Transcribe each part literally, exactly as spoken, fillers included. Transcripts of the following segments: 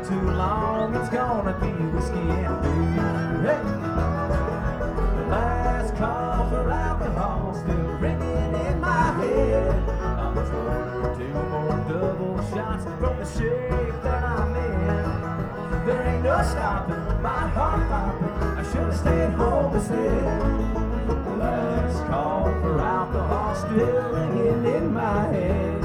too long, it's gonna be whiskey and beer. Hey! The last call for alcohol still ringing in my head. I must order two more double shots from the shape that I'm in. There ain't no stopping my heart popping. I should have stayed home instead. The last call for alcohol still ringing in my head.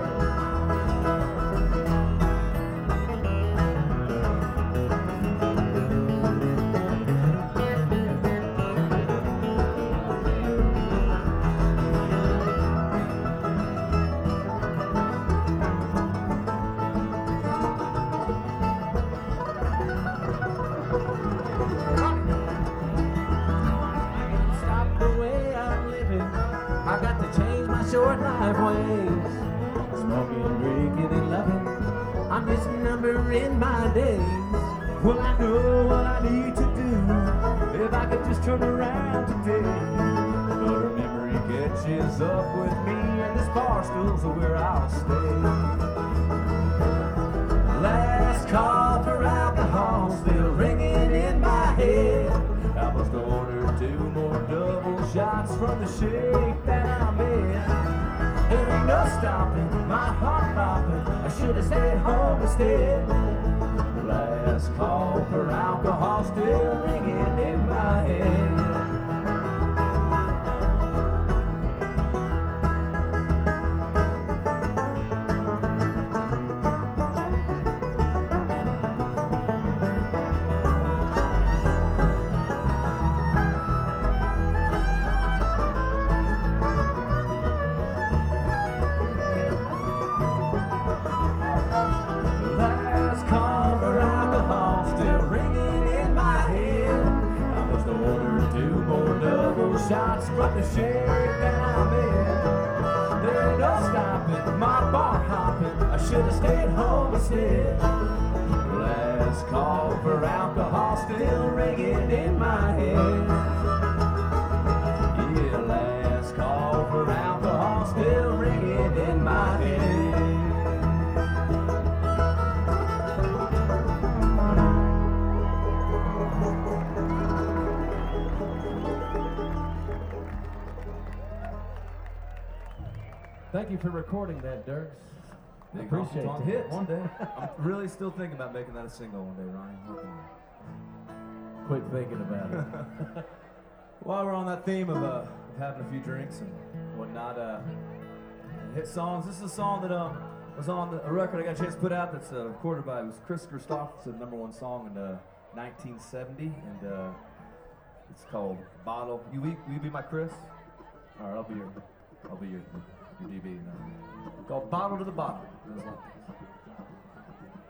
Short life ways, smoking, drinking, and loving. I'm misnumbering my days. Well, I know what I need to do if I could just turn around today. But her memory catches up with me, and this bar stool's where I'll stay. Last call for alcohol still ringing in my head. I must order two more double shots from the shape that I'm in. There ain't no stopping my heart popping. I should have stayed home instead. Last call for alcohol still ringing in my head. Shots from the shape that I'm in. There ain't no stopping my bar hopping. I should have stayed home instead. Last call for alcohol still ringing in my head. Yeah, last call for alcohol still ringing in my head. Thank you for recording that, Dirks. I appreciate it. Hit one day. I'm really still thinking about making that a single one day, Ryan. Quit thinking about it. While we're on that theme of, uh, of having a few drinks and whatnot, uh, hit songs. This is a song that um, was on the, a record I got a chance to put out that's uh, recorded by, it was Chris Christopherson, number one song in uh, nineteen seventy, and uh, it's called Bottle. You, will you be my Chris? All right, I'll be your, I'll be your. D B, no. Called Bottle to the Bottle. It was like this.